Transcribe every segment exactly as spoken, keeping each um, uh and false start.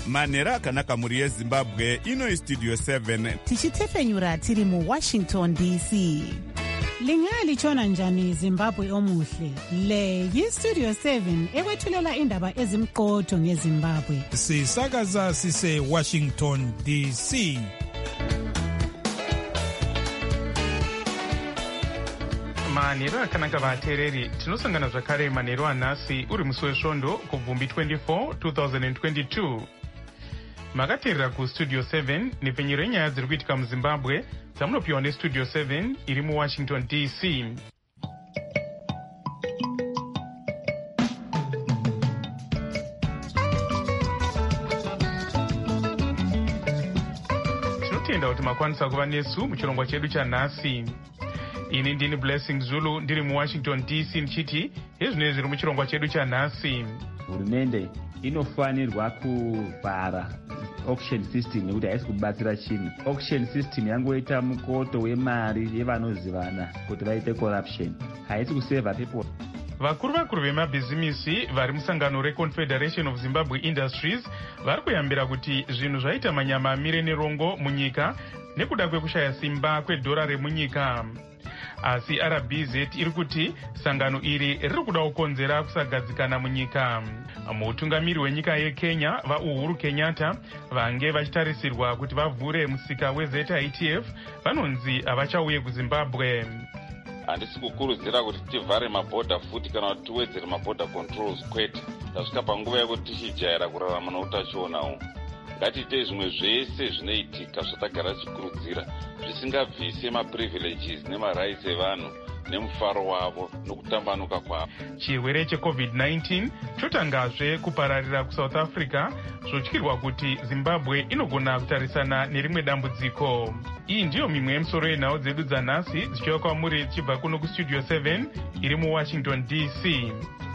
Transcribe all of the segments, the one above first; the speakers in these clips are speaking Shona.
manhero akanaka mhuri yezimbabwe. Ino istudio seven tichitefenyura tiri muwashington D C. Lingalitshona njani Zimbabwe omuhle? Le yistudio seven ekwethulela indaba ezimqotho ngeZimbabwe. Sisakaza sise Washington D C. manhero akanaka vateereri, tinosangana zvakare manhero anhasi uri musi wesvondo kubvumbi twenty-four twenty twenty-two. Makateerera kustudio seven nepfenyero yenyaya dziri kuitika muzimbabwe dzamunopiwa nestudio seven iri muwashington D C. tinotenda kuti makwanisa kuva nesu muchirongwa chedu chanhasi. Ini ndini Blessing Zulu ndiri muwashington D C ndichiti hezvinenge zviri muchirongwa chedu chanhasi. Hurumende inofanirwa kuvhara auction system nekuti haisi kubatsira chinhu. Auction system yangoita mukoto wemari yevanozivana kuti vaite corruption, haisi kuseva people. Vakuru vakuru vemabhizimisi vari musangano reConfederation of Zimbabwe Industries vari kuyambira kuti zvinhu zvaita manyama amire nerongo munyika nekuda kwekushaya simba kwedhora remunyika. Asi R B Z iri kuti sangano iri riri kuda kukonzera kusagadzikana munyika. Mutungamiri wenyika yeKenya vaUhuru Kenyatta vange vachitarisirwa kuti vavhure musika weZ I T F vanonzi havachauye kuZimbabwe. Handisi kukurudzira kuti tivhare mabhodha futi kana kuti tiwedzere mabhodha controls kwete. Tasvika panguva yekuti tichijaira kurarama noutachionawo. Ngatiite zvimwe zvese zvinoitika zvatagara tichikurudzira zvisingabvise maprivileges nemarights evanhu nemufaro wavo nokutambanuka kwavo. Chirwere checovid nineteen chotangazve kupararira kuSouth Africa zvotyirwa kuti Zimbabwe inogona kutarisana nerimwe dambudziko. Iyi ndiyo mimwe yemisoro yenhau dzedu dzanhasi dzichiuya kwamuri dzichibva kuno kustudio seven iri muwashington D C.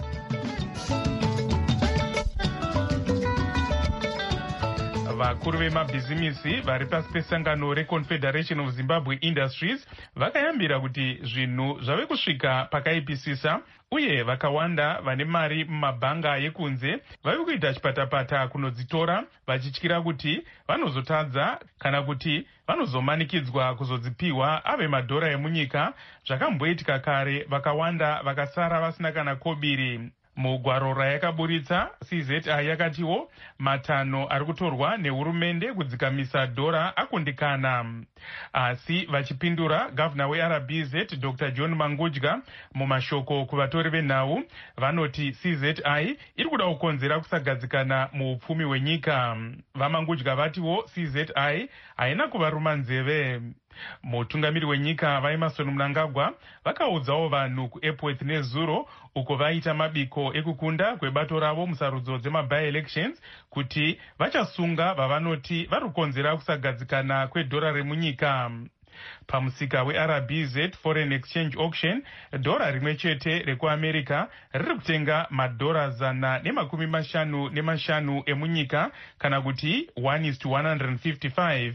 Vakuru vemabhizimisi vari pasi pesangano reConfederation of Zimbabwe Industries vakayambira kuti zvinhu zvave kusvika pakaipisisa uye vakawanda vane mari mumabhanga yekunze vave kuita chipatapata kunodzitora vachityira kuti vanozotadza kana kuti vanozomanikidzwa kuzodzipiwa ave madhora emunyika. Zvakamboitika kare, vakawanda vakasara vasina kana kobiri. Mugwaro rayakaburitsa C Z I yakatiwo matano ari kutorwa nehurumende kudzikamisa dhora akundikana. Asi vachipindura, gavana weR B Z Doctor John Mangudya mumashoko kuvatori venhau vanoti C Z I iri kuda kukonzera kusagadzikana muupfumi hwenyika. VaMangudya vatiwo C Z I haina kuvaruma nzeve. Mutungamiri wenyika vaEmmerson Mnangagwa vakaudzawo vanhu kuEpworth neZuro uko vaita mabiko ekukunda kwebato ravo musarudzo dzema-by-elections kuti vachasunga vavanoti vari kukonzera kusagadzikana kwedhora remunyika. Pamusika weR B Z Foreign Exchange Auction, dhora rimwe chete rekuAmerica riri kutenga madhora zana nemakumi mashanu nemashanu emunyika kana kuti one is to one hundred fifty-five.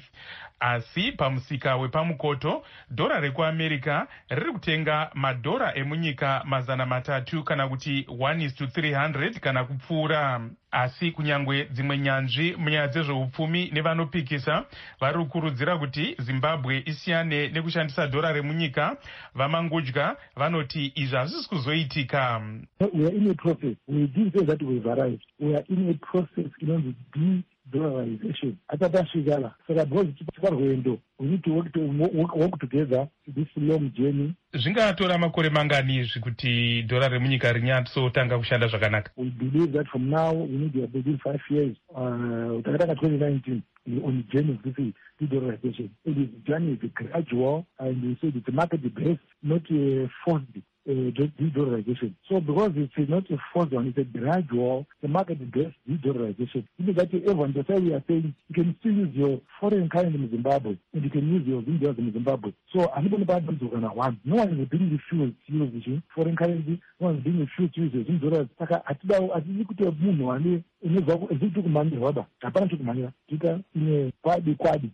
Asi pamusika wepamukoto dhora rekuAmerica riri kutenga madhora emunyika mazana matatu kana kuti one is to three hundred kana kupfuura. Asi kunyangwe dzimwe nyanzvi munyaya dzezveupfumi nevanopikisa vari kukurudzira kuti Zimbabwe isiyane nekushandisa dhora remunyika. VaMangudya vanoti izvi hazvisi kuzoitika. We are in a process. We didn't say that we've arrived. We are in a process inonzi de-dollarization. Atatasvikala. Saka because tiparwendo, we need to work, to work, work together to this long journey. Zvingatora makore mangani izvi kuti dhora remunyika rinyatsotanga kushanda zvakanaka? We believe that from now we need to within five years. Uh, takatanga twenty nineteen on the journey of this de-dollarization. It is journey is gradual, and we say it's market-based, not uh, forced. Uh, de-dollarization. So because it's not a forced one, it's a gradual, the market-based de-dollarization. It means that everyone, that's why we are saying you can still use your foreign currency in Zimbabwe and you can use your Zimbabwe in Zimbabwe. So I'm not about them to one. No one is being refused to use foreign currency, no one is being refused to use your dollars. Saka atida atidi kuti munhu ane unobva eziti kumanira waba hapana chokumanira. Tika in a quadi quadi.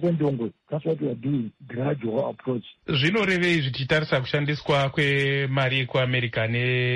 That's what we are doing, gradual approach. Zvinorevei zvichitarisa kushandiswa kwemari yekuamerica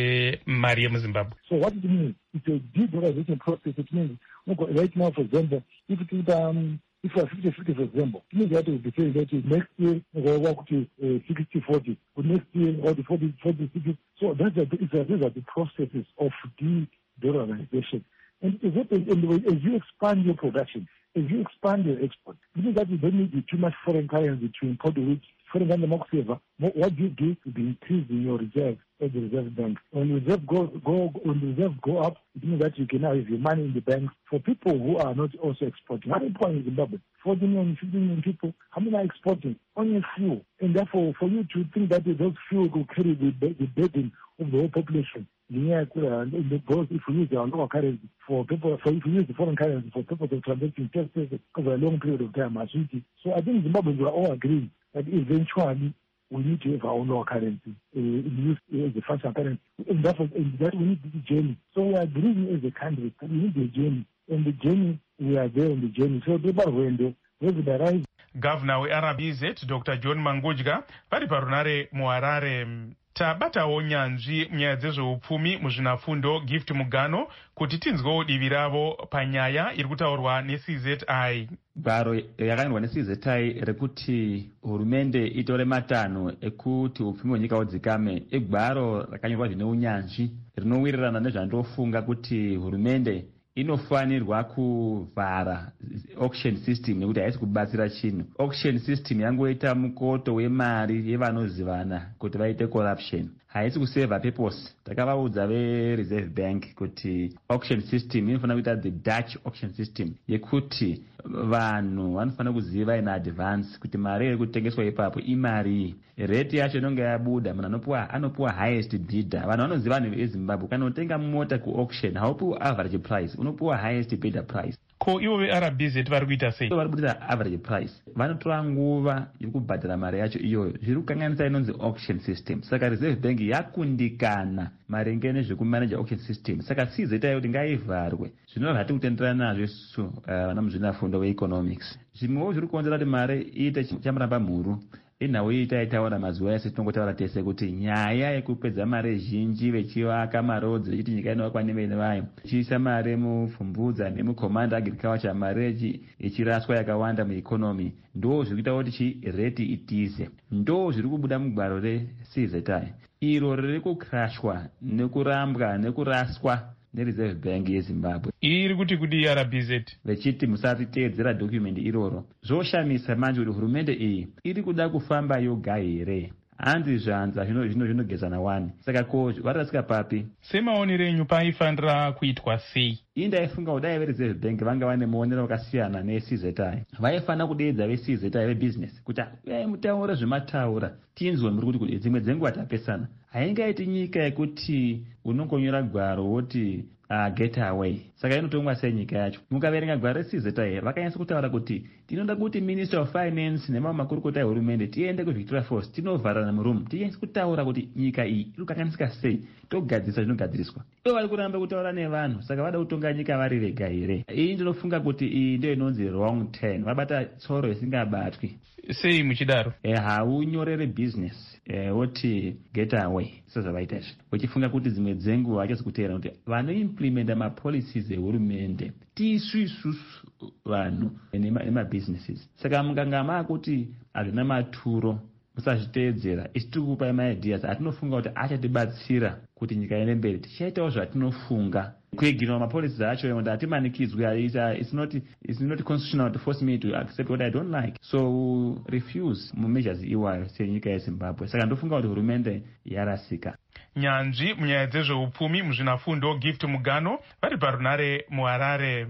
nemari yemuzimbabwe? So what it means, it's a de-dollarization process. It means, right now, for example, if it is, um, if we are fifty fifty, for example, it means you have to be saying that next year we'll walk to sixty forty, or next year or the forty forty sixty. So that's a, it's a, these are the processes of de-dollarization. And as you expand your production, as you expand your export, it means that you don't need too much foreign currency to import which foreign currency. What you do is be increasing your reserves at the reserve bank. When reserve go go when reserves go up, it means that you can now have your money in the bank. For people who are not also exporting, how many people in Zimbabwe? forty million, fifty million people. How many are exporting? Only few. And therefore, for you to think that those few will carry the, the burden of the whole population. Yeah, because if we use our local currency for people, for if we use the foreign currency for people to transact in taxes over a long period of time, so I think Zimbabweans are all agreeing that eventually we need to have our own local currency uh, used as a functional currency, and therefore and that we need the journey. So we are agreeing as a country that we need the journey, and the journey we are there on the journey. So people when they where the rise. Governor we R R B Z Doctor John Mangudya vari parunare muHarare. Tabatawo nyanzvi munyaya dzezveupfumi muzvinafundo Gift Mugano kuti tinzwewo divi ravo panyaya iri kutaurwa ne-C Z I. Gwaro yakaendwa ne-C Z I rekuti hurumende itore matanho ekuti upfumi hwenyika hudzikame igwaro rakanyorwa zvine unyanzvi rinowirirana nezvandofunga kuti hurumende inofanirwa kuvhara auction system nekuti haisi kubatsira chinhu. Auction system yangoita mukoto wemari yevanozivana kuti vaite corruption, haisi kuseva purpose. Takavaudza ve-Reserve Bank kuti auction system inofanira kuita the Dutch auction system yekuti vanhu vanofanira kuziva in advance kuti mari iri kutengeswa ipapo imari. Rate yacho inonge yabuda, munhu anopuwa anopuwa highest bidder. Vanhu vanoziva vanhu veZimbabwe kana utenga mota kuauction haupuwi average price, unopuwa highest bidder price. Ko ivo ve-R R B Z vari kuita sei? Vari kuita average price. Vanotora nguva yekubhadhara mari yacho iyoyo. Zviri kukanganisa inonzi auction system. Saka Reserve Bank yakundikana maringe nezvekumanage auction system. Saka C Z I kuti ngaivharwe. Zvinova zvati kutenderana nazvo isu vana muzvinafundo weeconomics. Zvimwewo zviri kukonzera kuti mari iite chamuramba mhuru. Inhawo iyi taitaura mazuva ese tinongotaura tese kuti nyaya yekupedza mari zhinji vechivaka marodzi vechiti nyika inovakwa nevene vayo, ichiisa mari mupfumbudza nemucommand agriculture, mari ichiraswa yakawanda mueconomy, ndo zviri kuita kuti chi rate itize. Ndo zviri kubuda mugwaro re-C Z I iro riri kukrashwa nekurambwa nekuraswa neReserve Bank yeZimbabwe. Iri kuti kudi R R B Z vechiti musatiteedzera document iroro. Zvoshamisa manje kuti hurumende iyi iri kuda kufamba yoga here. Hanzi zvanza zvino zvino zvinogezana wani. Saka ko varasika papi? Semaonero enyu paifanira kuitwa sei? Ini ndaifunga kuti dai veReserve Bank vanga vane maonero akasiyana ne-C Z I. Vaifanira kudeedza ve-C Z I vebusiness kuti ai mutaura zvemataura tinzwe muri kuti kuti dzimwe dzenguva tapesana. Haingaiti nyika yekuti unongonyora gwaro woti uh, get away. Saka inotongwa senyika yacho. Mukaverenga gwaro re-C Z I vakanyasa kutaura kuti tinoda kuti Minister of Finance nemamwe makurukota ehurumende tiende kuVictoria Falls tinovharana murumu tinyasa kutaura kuti nyika iyi iri kukanganisika sei, togadzirisa zvinogadziriswa. Ivo vari kuramba kutaura nevanhu, saka vada kutonga nyika vari vega here. Iyi ndinofunga kuti iyi ndiyo inonzi wrong turn, vabata tsoro isingabatwi. Sei muchidaro? Eh, haunyorere business eh, woti get away sezvavaita izvi uchifunga kuti dzimwe dzenguva vachazi kuteera kuti vanoimplementa mapolicies ehurumende tisu isusu vanhu nemabusinesses. Saka mukanga maakuti hazvina maturo musazviteedzera, isi tiri kupai maideas atinofunga kuti achatibatsira kuti nyika ine mberi, tichaitawo zvatinofunga. Kuigirwa mapolicies acho kuti hatimanikidzwe, it's not it's not constitutional to force me to accept what I don't like, so refuse mumeasures iwayo senyika yeZimbabwe. Saka ndofunga kuti hurumende yarasika. Nyanzvi munyaya dzezveupfumi muzvinafundo Gift Mugano vari parunare muHarare.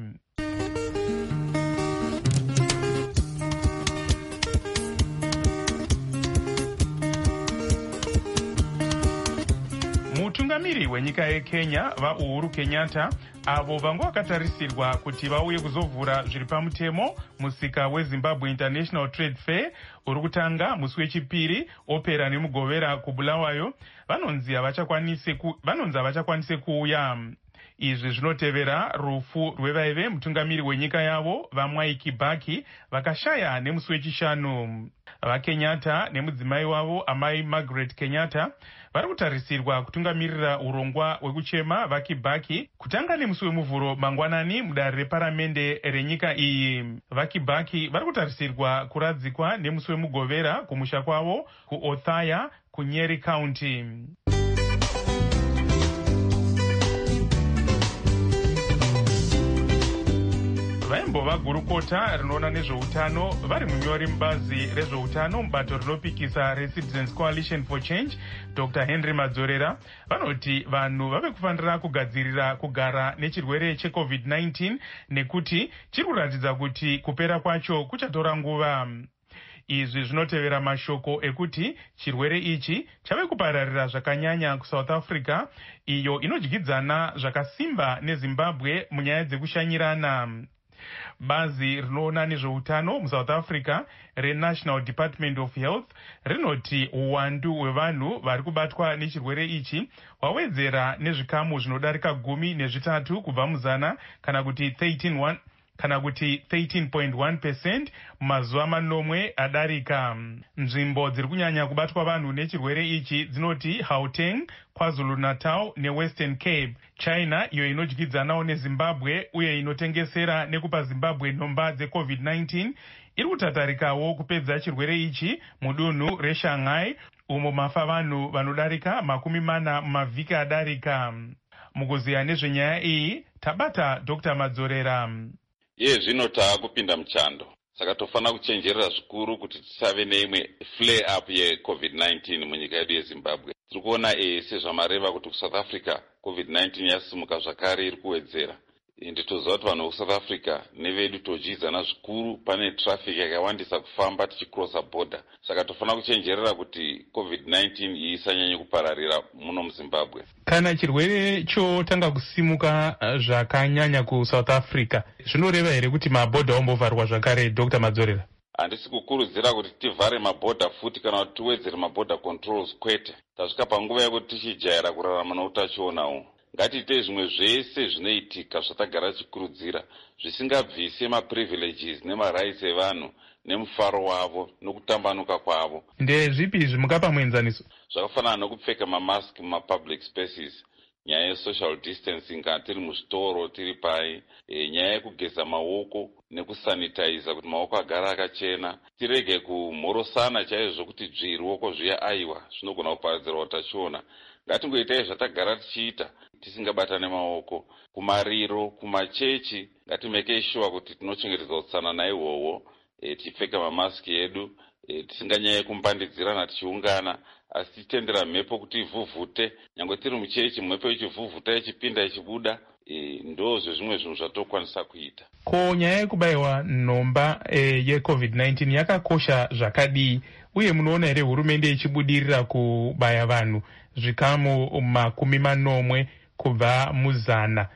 Mutungamiri wenyika yeKenya vaUhuru Kenyatta avo vanga vakatarisirwa kuti vauye kuzovhura zviri pamutemo musika weZimbabwe International Trade Fair uri kutanga musi wechipiri opera nemugovera kuBulawayo vanonzi havachakwanise ku, vanonzi havachakwanise kuuya. Izvi zvinotevera rufu rwevaive mutungamiri wenyika yavo vaMwai Kibaki vakashaya nemusi wechishanu. VaKenyatta nemudzimai wavo amai Margaret Kenyatta vari kutarisirwa kutungamirira urongwa hwekuchema vaKibaki kutanga nemusi wemuvhuro mangwanani mudare reparamende renyika iyi. VaKibaki vari kutarisirwa kuradzikwa nemusi wemugovera kumusha kwavo kuOthaya kuNyeri County. Vaimbova gurukota rinoona nezveutano vari munyori mubazi rezveutano mubato rinopikisa reCitizens Coalition for Change Doctor Henry Madzorera vanoti vanhu vave kufanira kugadzirira kugara nechirwere checovid nineteen nekuti chiri kuratidza kuti kupera kwacho kuchatora nguva. Izvi zvinotevera mashoko ekuti chirwere ichi chave kupararira zvakanyanya kuSouth Africa iyo inodyidzana zvakasimba neZimbabwe munyaya dzekushanyirana. Bazi rinoona nezveutano muSouth Africa reNational Department of Health rinoti uwandu hwevanhu vari kubatwa nechirwere ichi wawedzera nezvikamu zvinodarika gumi nezvitatu kubva muzana kana kuti thirteen kana kuti thirteen point one percent mumazuva manomwe adarika. Nzvimbo dziri kunyanya kubatwa vanhu nechirwere ichi dzinoti Gauteng, KwaZulu-Natal neWestern Cape. China iyo inodyidzanawo neZimbabwe uye inotengesera nekupa Zimbabwe nhomba dzecovid nineteen iri kutatarikawo kupedza chirwere ichi mudunhu reShanghai umo mafa vanhu vanodarika makumi mana mumavhiki adarika. Mukuziya nezvenyaya iyi tabata Doctor Madzorera. Iye zvino taakupinda muchando, saka tofanira kuchenjerera zvikuru kuti tisave neimwe flare up yecovid nineteen munyika yedu yeZimbabwe. Tiri kuona e sezvamareva kuti kuSouth Africa covid nineteen yasimuka zvakare iri kuwedzera. Nditoziva kuti vanhu veSouth Africa nevedu todyidzana zvikuru, pane traffic yakawandisa kufamba tichikrosa border. Saka tofanira kuchenjerera kuti covid nineteen isanyanye kupararira muno muZimbabwe. Kana chirwere chotanga kusimuka zvakanyanya kuSouth Africa, zvinoreva here kuti mabhodha ombovharwa zvakare, Doctor Madzorera? Handisi kukurudzira kuti tivhare mabhodha futi kana kuti tiwedzere mabhodha controls, kwete. Tasvika panguva yekuti tichijaira kurarama noutachionawo. Ngatiite zvimwe zvese zvinoitika zvatagara tichikurudzira zvisingabvise maprivileges nemarights evanhu nemufaro wavo nokutambanuka kwavo. Ndezvipi zvimukapa muenzaniso? Zvakafanana nokupfeka mamask mumapublic spaces, nyaya yesocial distancing kana tiri muzvitoro tiri pai, e, nyaya yekugeza maoko nekusanitiza kuti maoko agara akachena, tirege kumhorosana chaizvo kuti dzvi ruoko zviya aiwa zvinogona kuparadzira utachiona. Ngatingoitai zvatagara tichiita tisingabatane maoko. Kumariro, kumachechi, ngatimeke sure kuti tinochengetedza utsanana ihwohwo, e, tichipfeka mamaski edu, e, tisinganyanye kumbandidzirana tichiungana, asi tichitendera mhepo kuti ivhuvhute. Nyangwe tiri muchechi mhepo ichivhuvhuta ichipinda ichibuda, e, ndozvo zvimwe zvinhu zvatokwanisa kuita. Ko nyaya yekubayiwa nhomba e, yecovid nineteen yakakosha zvakadii, uye munoona here hurumende ichibudirira kubaya vanhu zvikamu makumi manomwe kubva muzana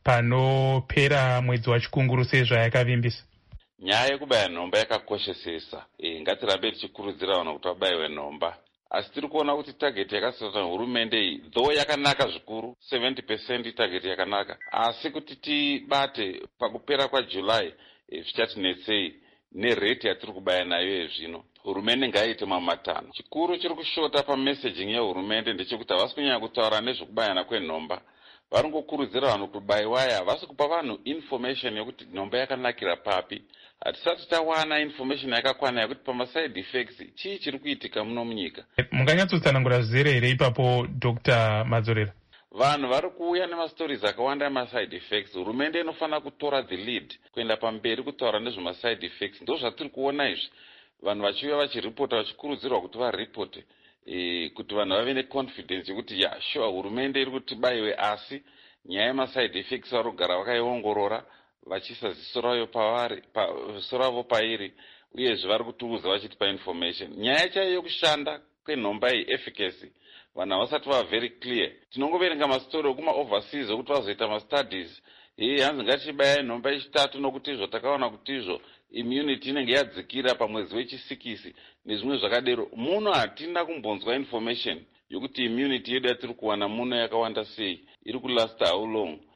panopera mwedzi wachikunguru sezvayakavimbisa? Nyaya yekubaya nhomba yakakoshesesa. E, ngatirambe tichikurudzira vanhu kuti vabayiwe nhomba. Asi tiri kuona kuti target yakasiyana hurumende iyi, though yakanaka zvikuru, seventy percent target yakanaka, asi kuti tibate pakupera kwaJuly zvichatinetsei e, nerate yatiri kubaya nayo yezvino. Hurumende ngaiite mamatano. Chikuru chiri kushota pamessaging yehurumende ndechekuti havasi kunyanya kutaura nezvekubayana kwenhomba. Vari ngokurudzira vanhu kuti bayiwaya havasi kupa vanhu information yekuti nhomba yakanakira papi. Hatisati tawana information yakakwana yekuti pamaside effects chii chiri kuitika muno munyika. Munganyatsotsanangura zere here ipapo, Doctor Madzorera? Vanhu vari kuuya nemastories akawanda emaside effects. Hurumende inofanira kutora the lead kuenda pamberi kutaura nezvemaside effects. Ndo zvatiri kuona izvi. Vanhu vachiuya vachiripota vachikurudzirwa kuti varipote, e, kuti vanhu vave neconfidence yekuti ya sure hurumende iri kuti bayiwe, asi nyaya yemaside effects vari kugara vakaiongorora vachiisa ziso ravo pavari pa, ziso ravo pairi, uyezve vari kutiudza vachitipa information. Nyaya chaiyo yokushanda kwenhomba iyi, efficacy, vanhu havasati vava very clear. Tinongoverenga mastori okuma overseas okuti vazoita mastudies, e, hanzi ngatichibayai nhomba yechitatu nokuti izvo takaona kuti izvo immunity inenge yadzikira pamwedzi wechisikisi nezvimwe zvakadero. Muno hatina kumbonzwa information yokuti immunity yedu yatiri kuwana muno yakawanda sei, iri kulasta how long.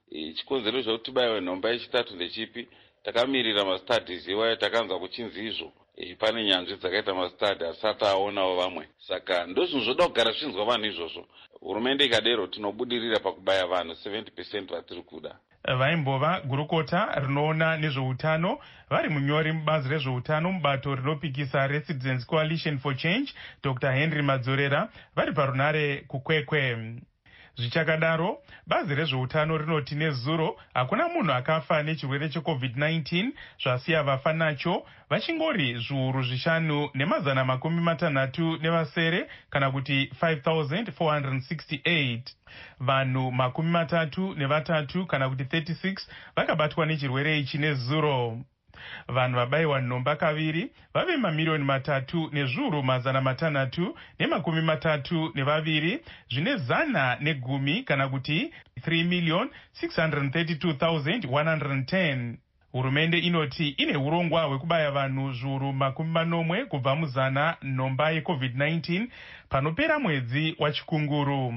chikonzero zvakuti tibayiwe nhomba yechitatu ndechipi? Takamirira mastudies iwayo takanzwa kuchinzi izvo e, pane nyanzvi dzakaita mastadi asati aonawo vamwe. Saka ndozvinhu zvoda kugara zvichinzwa vanhu izvozvo. Hurumende ikadero tinobudirira pakubaya vanhu seventy percent vatiri kuda. Vaimbova gurukota rinoona nezveutano vari munyori mubazi rezveutano mubato rinopikisa reCitizens Coalition for Change Doctor Henry Madzorera vari parunare kukwekwe. Zvichakadaro, bazi rezveutano rinoti nezuro hakuna munhu akafa nechirwere checovid nineteen zvasiya vafa nacho vachingori zviuru zvishanu nemazana makumi matanhatu nevasere kana kuti five thousand four hundred sixty-eight. Vanhu makumi matatu nevatatu kana kuti thirty-six vakabatwa nechirwere ichi nezuro. Vanhu vabayiwa nhomba kaviri vave mamiliyoni matatu nezviuru mazana matanhatu nemakumi matatu nevaviri zvine zana negumi kana kuti three million six hundred thirty-two thousand one hundred ten. Hurumende inoti ine urongwa hwekubaya vanhu zviuru makumi manomwe kubva muzana nhomba yecovid nineteen panopera mwedzi wachikunguru.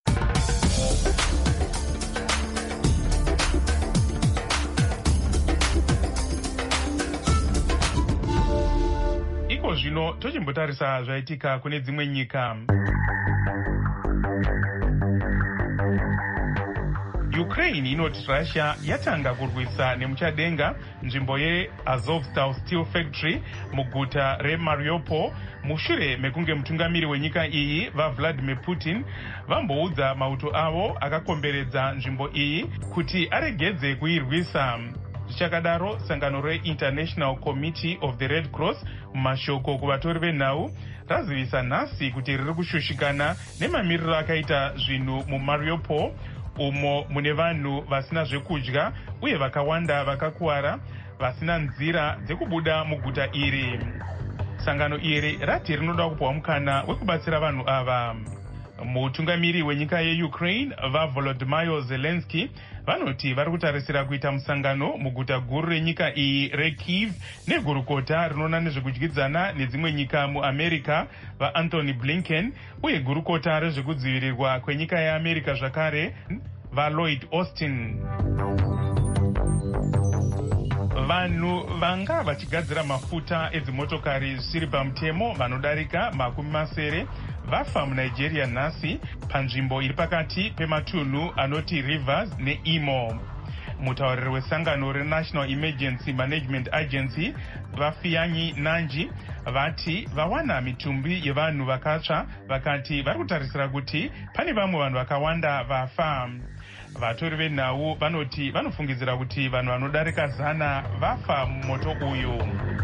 Iko zvino tochimbotarisa zvaitika kune dzimwe nyika. Ukraine inoti Russia yatanga kurwisa nemuchadenga nzvimbo yeAzovstal Steel Factory muguta reMariupol mushure mekunge mutungamiri wenyika iyi vaVladimir Putin vamboudza mauto avo akakomberedza nzvimbo iyi kuti aregedze kuirwisa. Zvichakadaro, sangano reInternational Committee of the Red Cross mumashoko kuvatori venhau razivisa nhasi kuti riri kushushikana nemamiriro akaita zvinhu muMariupol umo mune vanhu vasina zvekudya uye vakawanda vakakuwara vasina nzira dzekubuda muguta iri. Sangano iri rati rinoda kupiwa mukana wekubatsira vanhu ava. Mutungamiri wenyika yeUkraine vaVolodymyr Zelensky vanoti vari kutarisira kuita musangano muguta guru renyika iyi reKyiv negurukota rinoona nezvekudyidzana nedzimwe nyika muAmerica vaAnthony Blinken uye gurukota rezvekudzivirirwa kwenyika yeAmerica zvakare vaLloyd Austin. Vanhu vanga vachigadzira mafuta edzimotokari zvisiri pamutemo vanodarika makumi masere vafa muNigeria nhasi panzvimbo iri pakati pematunhu anoti Rivers neImo. Mutauriri wesangano reNational Emergency Management Agency vaFiyanyi Nanji vati vawana mitumbi yevanhu vakatsva vakati vari kutarisira kuti pane vamwe vanhu vakawanda vafa. Vatori venhau vanoti vanofungidzira kuti vanhu vanodarika zana vafa mumoto uyu.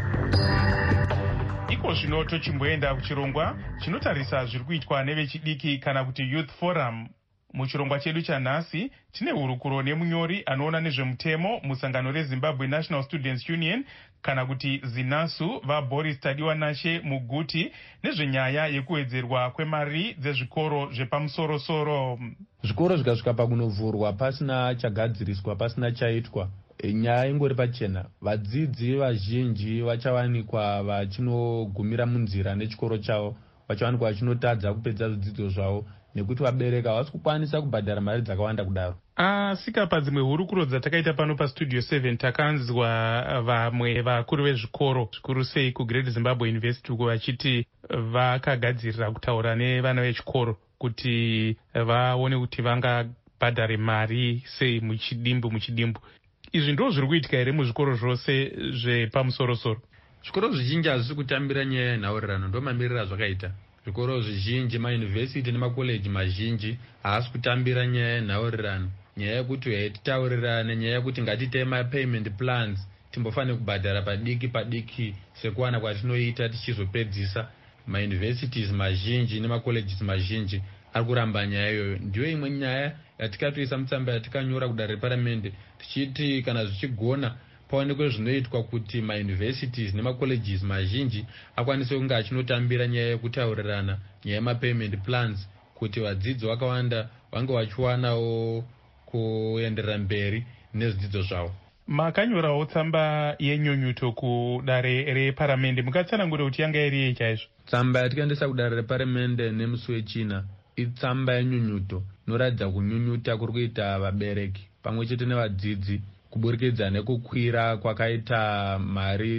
Iko zvino tochimboenda kuchirongwa chinotarisa zviri kuitwa nevechidiki kana kuti Youth Forum. Muchirongwa chedu chanhasi tine hurukuro nemunyori anoona nezvemutemo musangano reZimbabwe National Students Union kana kuti ZINASU vaBoris Tadiwanashe Muguti nezvenyaya yekuwedzerwa kwemari dzezvikoro zvepamusoro-soro. Zvikoro zvikasvika pakunovhurwa pasina chagadziriswa pasina chaitwa, nyaya ingori pachena. Vadzidzi vazhinji vachawanikwa vachinogumira munzira nechikoro chavo, vachawanikwa vachinotadza kupedza zvidzidzo zvavo nekuti vabereka havasi kukwanisa kubhadhara mari dzakawanda kudaro. Asika padzimwe hurukuro dzatakaita pano paStudio seven takanzwa vamwe vakuru vezvikoro zvikuru sei kuGreat Zimbabwe University uko vachiti vakagadzirira kutaura nevana vechikoro kuti vaone kuti vangabhadhare mari sei muchidimbu muchidimbu. Izvi ndizvo zviri kuitika here muzvikoro zvose zvepamusoro-soro? Zvikoro zvizhinji hazvisi kutambira nyaya yenhaurirano, ndo mamiriro azvakaita. Zvikoro zvizhinji, mauniversity nemakoleji mazhinji haasi kutambira nyaya yenhaurirano, nyaya yekuti yaititaurirane, nyaya yekuti ngatiite mapayment plans timbofanira kubhadhara padiki padiki sekuwana kwatinoita tichizopedzisa. Mauniversities mazhinji nemacolleges mazhinji ari kuramba nyaya iyoyo. Ndiyo imwe nyaya yatikatoisa mutsamba yatikanyora kudare reparamende tichiti kana zvichigona paonekwe zvinoitwa kuti mauniversities nemacolleges mazhinji akwanise kunge achinotambira nyaya yekutaurirana, nyaya yemapayment plans kuti vadzidzi vakawanda vange vachiwanawo kuenderera mberi nezvidzidzo zvavo. Makanyorawo tsamba yenyunyuto kudare reparamende, mukatsanangura kuti yanga iri yei chaizvo? Tsamba yatikaendesa kudare reparamende nemusi wechina itsamba yenyunyuto inoratidza kunyunyuta kuri kuita vabereki pamwe chete nevadzidzi kuburikidza nekukwira kwakaita mari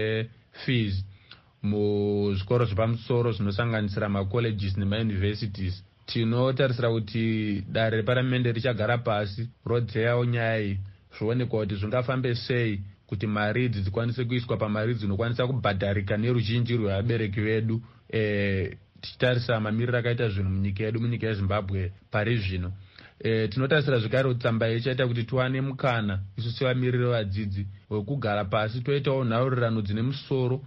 dzefees muzvikoro zvepamusoro zvinosanganisira macolleges nemauniversities. Tinotarisira kuti dare reparamende richagara pasi rodzeyawo nyaya iyi zvoonekwa kuti zvingafambe sei kuti mari idzi dzikwanise kuiswa pamari dzinokwanisa kubhadharika neruzhinji rwevabereki vedu e, tichitarisa mamiriro akaita zvinhu munyika yedu munyika yezimbabwe pari zvino. E, tinotarisira zvekare kuti tsamba iyi ichaita kuti tiwane mukana isu sevamiriri vevadzidzi wekugara pasi toitawo nhaurirano dzine musoro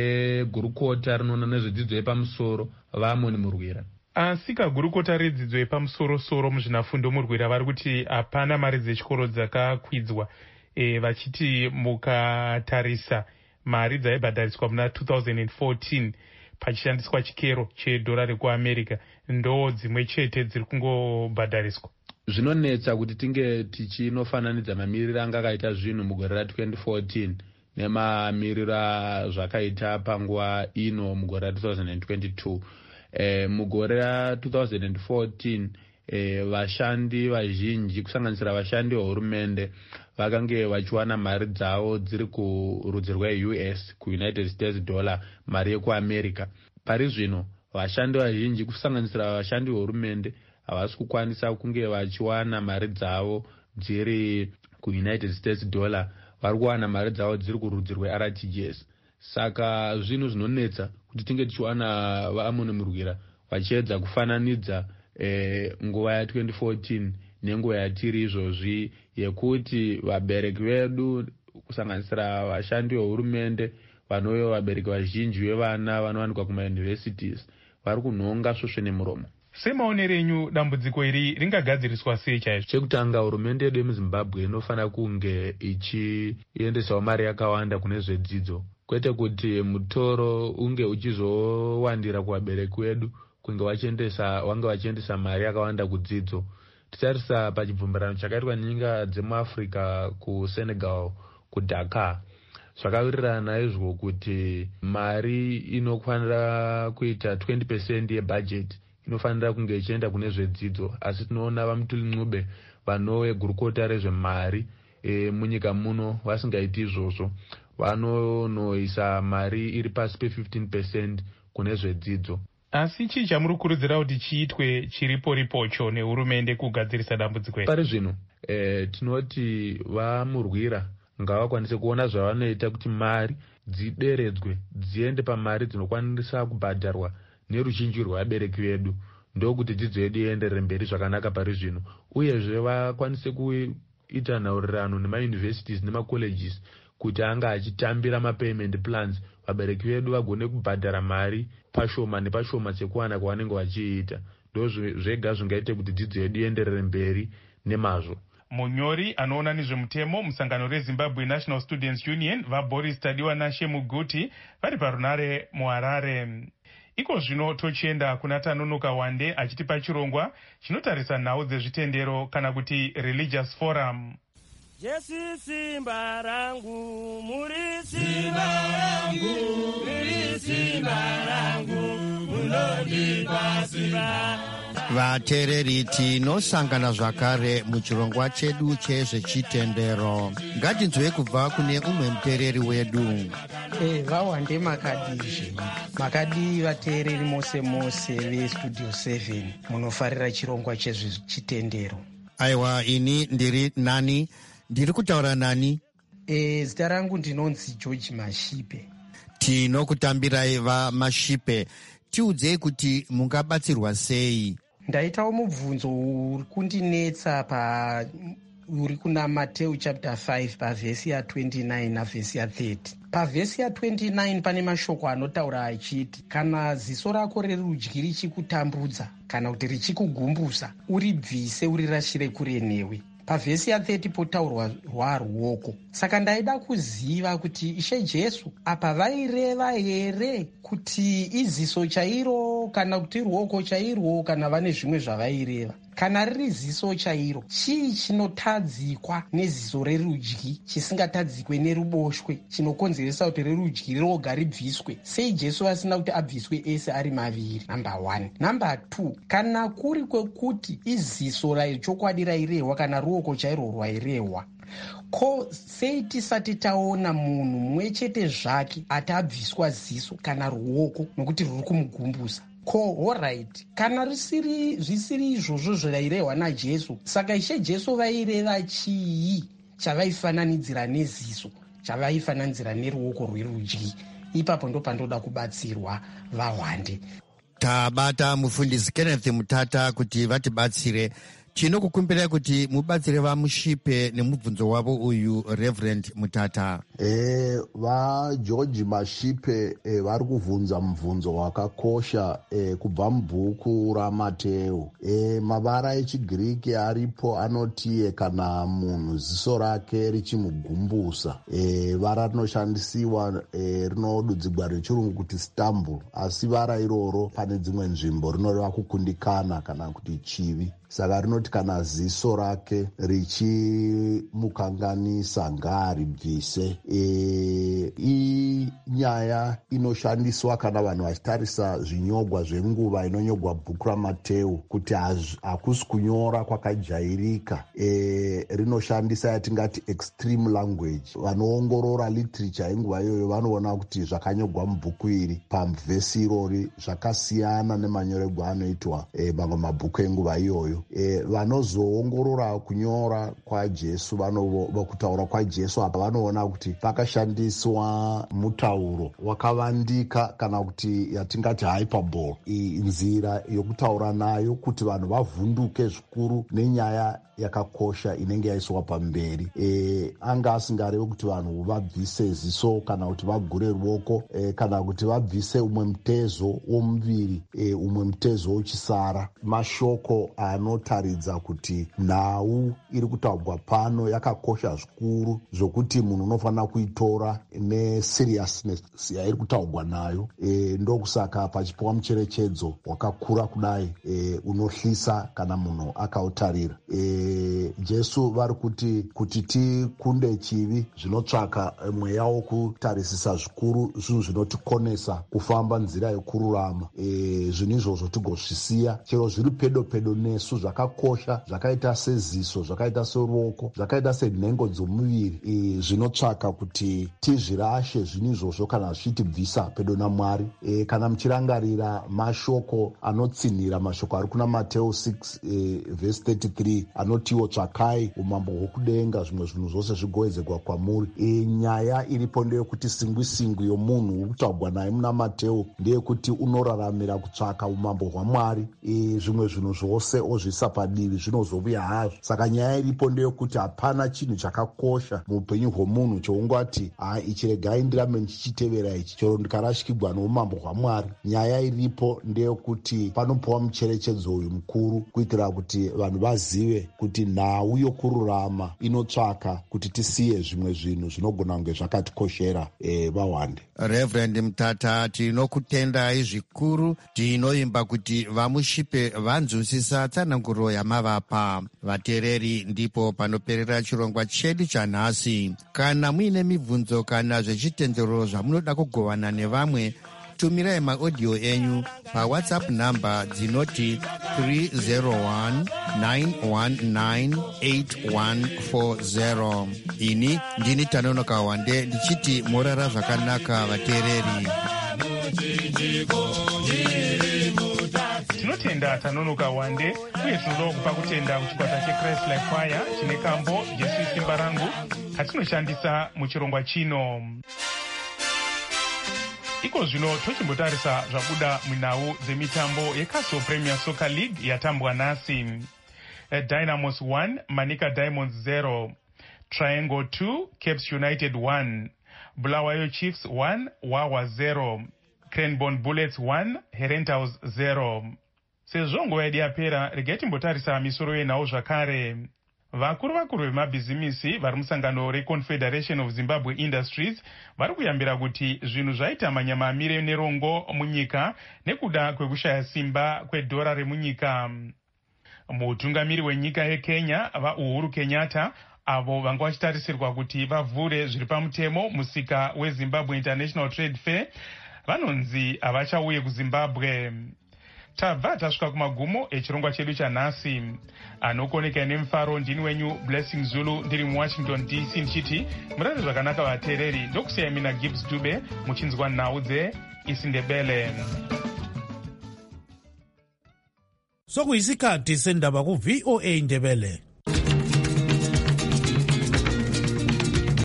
negurukota rinoona nezvedzidzo yepamusoro vamoni murwira. Asi kagurukota redzidzo yepamusoro-soro muzvinafundo murwira vari kuti hapana mari dzechikoro dzakakwidzwa, e, vachiti mukatarisa mari dzaibhadhariswa muna two thousand fourteen pachishandiswa chikero chedhora rekuamerica ndo dzimwe chete dziri kungobhadhariswa. Zvinonetsa kuti tinge tichinofananidza mamiriro anga akaita zvinhu mugore ra twenty fourteen nemamiriro zvakaita panguva ino mugore ra two thousand twenty-two. E, mugore ra two thousand fourteen e, vashandi vazhinji kusanganisira vashandi vehurumende vakange vachiwana mari dzavo dziri kurudzi rwe-U S ku-United States dollar, mari yekuamerica. Pari zvino vashandi vazhinji kusanganisira vashandi vehurumende havasi kukwanisa kunge vachiwana mari dzavo dziri ku-United States dollar, vari kuwana mari dzavo dziri kurudzi rwe-R T G S. Saka zvinhu zvinonetsa kuti tinge tichiwana vaamoni murwira vachiedza kufananidza e, nguva ya twenty fourteen nenguva yatiri izvozvi yekuti vabereki vedu kusanganisira vashandi vehurumende vanove vabereki vazhinji vevana vanowanikwa kumauniversities vari kunhonga svosve nemuromo. Semaonero enyu dambudziko iri ringagadziriswa sei chaizvo? Chekutanga, hurumende yedu yemuzimbabwe inofanira kunge ichiendesawo mari yakawanda kune zvedzidzo, kwete kuti mutoro unge uchizowandira kuvabereki vedu kunge vachiendesa wange vachiendesa mari yakawanda kudzidzo. Titarisa pachibvumbirano chakaitwa nenyika dzemuafrica kuSenegal, kuDhaka, zvakawirirana izvo kuti mari inofanira kuita twenty percent yebudget inofanira kunge ichienda kune zvedzidzo, asi tinoona vamutuli ncube vanove gurukota rezvemari e, munyika muno vasingaiti izvozvo, vanonoisa mari iri pasi pe fifteen percent kune zvedzidzo. Asi chii chamuri kurudzira kuti chiitwe chiripo ripocho nehurumende kugadzirisa dambudziko? Pari zvino e, tinoti vamurwira ngavakwanise kuona zvavanoita kuti mari dzideredzwe dziende pamari dzinokwanisa kubhadharwa neruzhinji rwevabereki vedu, ndokuti dzidzo yedu ienderere mberi zvakanaka pari zvino. Uyezve vakwanise kuita nhaurirano nemauniversities nemacolleges kuti anga achitambira mapayment plans, vabereki vedu vagone kubhadhara mari pashoma nepashoma sekuwana kwavanenge vachiita. Ndo zvega zvingaite kuti dzidzo yedu ienderere mberi nemazvo. Munyori anoona nezvemutemo musangano reZimbabwe National Students Union vaBoris Tadiwa Nashe Muguti vari parunare muHarare. Iko zvino tochienda kuna Tanonoka Wande achitipa chirongwa chinotarisa nhau dzezvitendero kana kuti Religious Forum. Jesu simba rangu, muri simba rangu, muri simba rangu, munondipa simba. Vateereri, tinosangana zvakare muchirongwa chedu chezvechitendero. Ngatinzwe kubva kune umwe muteereri wedu. Eh, vawande makadizve. Makadi vateereri mose mose veStudio seven munofarira chirongwa chezvechitendero. Aiwa, ini ndiri nani? Ndiri kutaura nani? Eh, zita rangu ndinonzi George Mashipe. Tinokutambirai vaMashipe. Tiudzei kuti mungabatsirwa sei? Ndaitawo mubvunzo uri kundinetsa pa uri kuna Matthew chapter five pavhesi ya twenty-nine navhesi ya thirty. Pavhesi ya twenty-nine pane mashoko anotaura achiti, kana ziso rako rerudyi richikutambudza kana kuti richikugumbusa, uribvise urirashire kure newe. Pavhesi ya thirty potaurwa rwaruoko. Saka ndaida kuziva kuti Ishe Jesu apa vaireva here kuti iziso chairo ziso kana kuti ruoko chairwo kana vane zvimwe zvavaireva. Kana riri ziso chairo, chii chinotadzikwa neziso rerudyi chisingatadzikwe neruboshwe chinokonzeresa kuti rerudyi roga ribviswe? Sei Jesu asina kuti abviswe ese ari maviri? Namba one. Namba two, kana kuri kwekuti iziso rachokwadi rairehwa kana ruoko chairwo rwairehwa, ko sei tisati taona munhu mumwe chete zvake atabviswa ziso kana ruoko nokuti ruri kumugumbusa? Ko alright, kana risiri zvisiri izvozvo zvirairehwa naJesu, saka Ishe Jesu vaireva chii chavaifananidzira neziso, chavaifananidzira neruoko rwerudyi? Ipapo ndo pandoda kubatsirwa vahwande. Tabata mufundisi Kenneth Mutata kuti vatibatsire. Tinokukumbirai kuti mubatsire vamushipe nemubvunzo wavo uyu, Reverend Mutata. Eh, va George Mashipe eh, vari kuvhunza mubvunzo wakakosha eh, kubva mubhuku raMateo. Eh, mavara echigiriki aripo anoti kana munhu ziso rake richimugumbusa. Eh, vara rinoshandisiwa eh, rinodudzigwa rechirungu kuti stumble, asi vara iroro pane dzimwe nzvimbo rinoreva kukundikana kana kuti chivi. Saka rinoti kana ziso rake richimukanganisa ngaaribvise. E, inyaya inoshandiswa kana vanhu vachitarisa zvinyogwa zvenguva inonyogwa bhuku raMateo kuti hakusi kunyora kwakajairika. E, rinoshandisa yatingati extreme language. Vanoongorora literature yenguva iyoyo vanoona kuti zvakanyogwa mubhuku iri pamuvhesi irori zvakasiyana nemanyorerwo anoitwa e, mamwe mabhuku enguva iyoyo. E, vanozoongorora kunyora kwaJesu, vanokutaura kwaJesu apa vanoona kuti pakashandiswa mutauro wakavandika kana kuti yatingati hyperbole, nzira yokutaura nayo kuti vanhu vavhunduke zvikuru nenyaya yakakosha inenge yaiswa pamberi. E, anga asingarevi kuti vanhu vabvise ziso kana kuti vagure ruoko e, kana kuti vabvise umwe mutezo womuviri e, umwe mutezo uchisara. Mashoko anotaridza kuti nhau iri kutaurwa pano yakakosha zvikuru zvokuti munhu unofanira kuitora neseriousness yairi kutaurwa nayo. E, ndokusaka pachipiwa mucherechedzo wakakura kudai e, unohlisa kana munhu akautarira. E, Jesu vari kuti kuti tikunde chivi zvinotsvaka mweya wokutarisisa zvikuru, zvinhu zvinotikonesa kufamba nzira yekururama. E, zvinhu izvozvo tigozvisiya chero zviri pedo pedo nesu zvakakosha zvakaita seziso, zvakaita seruoko, zvakaita senhengo dzomuviri. E, zvinotsvaka kuti tizvirashe zvinhu izvozvo kana zvichitibvisa pedo naMwari. E, kana muchirangarira mashoko anotsinhira, mashoko ari kuna Mateo six e, verse thirty-three anotiwo tsvakai umambo hwokudenga zvimwe zvinhu zvose zvigoedzegwa kwamuri. E, nyaya iripo ndeyekuti singwisingwi yomunhu uri kutaurwa naye muna Mateo ndeyekuti unoraramira kutsvaka umambo hwaMwari. E, zvimwe zvinhu zvose ozvisa padivi zvinozouya hazvo. Saka nyaya iripo ndeyekuti hapana chinhu chakakosha muupenyu hwomunhu choungati ha ichi regai ndirambe ndichitevera ichi chero ndikarashikirwa neumambo hwaMwari. Nyaya iripo ndeyekuti panopiwa mucherechedzo uyu mukuru kuitira kuti vanhu vazive kuti nhau yokururama inotsvaka kuti tisiye zvimwe zvinhu zvinogona kunge zvakatikoshera e, vahwande. Reverend Mutata, tinokutendai zvikuru. Tinoimba kuti vamushipe vanzwisisa tsananguro yamavapa vateereri. Ndipo panoperera chirongwa chedu chanhasi. Kana muine mibvunzo kana zvechitendero zvamunoda kugovana nevamwe, tumirai maaudio enyu pawhatsapp namba dzinoti three zero one nine one nine eight one four zero. Ini ndini Tanonoka Wande ndichiti morara zvakanaka vateereri. Tinotenda Tanonoka Wande uye tinoda kupa kutenda kuchikwata cheChrist Life Choir chine kambo Jesu simba rangu katinoshandisa muchirongwa chino. Iko zvino tochimbotarisa zvabuda munhau dzemitambo yeCastle Premier Soccer League yatambwa nhasi. Dynamos one, Manica Diamonds zero, Triangle two, Capes United one, Bulawayo Chiefs one, Wawa zero, Cranbourne Bullets one, Herentals zero. Sezvo nguva yedu yapera, regai timbotarisa misoro yenhau zvakare. vakuru vakuru vemabhizimisi vari musangano reconfederation of zimbabwe industries vari kuyambira kuti zvinhu zvaita manyamamire nerongo munyika nekuda kwekushaya simba kwedhora remunyika. Mutungamiri wenyika yekenya vaUhuru Kenyatta avo vanga vachitarisirwa kuti vavhure zviri pamutemo musika weZimbabwe International Trade Fair vanonzi havachauye kuZimbabwe. Tabva tasvika kumagumo echirongwa chedu chanhasi. Anokoneka nemufaro ndini wenyu Blessing Zulu ndiri muWashington D C ndichiti murare zvakanaka vateereri, ndokusiyai mina Gibbs Dube muchinzwa nhau dzeIsindebele. Sokuyisikhathi sendaba ku V O A Indebele.